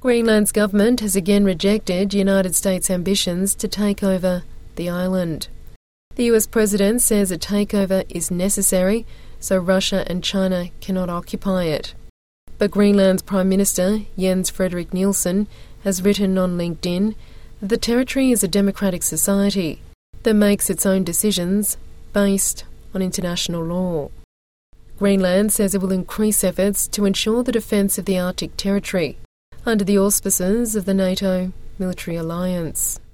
Greenland's government has again rejected United States ambitions to take over the island. The US president says a takeover is necessary so Russia and China cannot occupy it. But Greenland's Prime Minister, Jens Frederik Nielsen, has written on LinkedIn that the territory is a democratic society that makes its own decisions based on international law. Greenland says it will increase efforts to ensure the defence of the Arctic territory under the auspices of the NATO military alliance.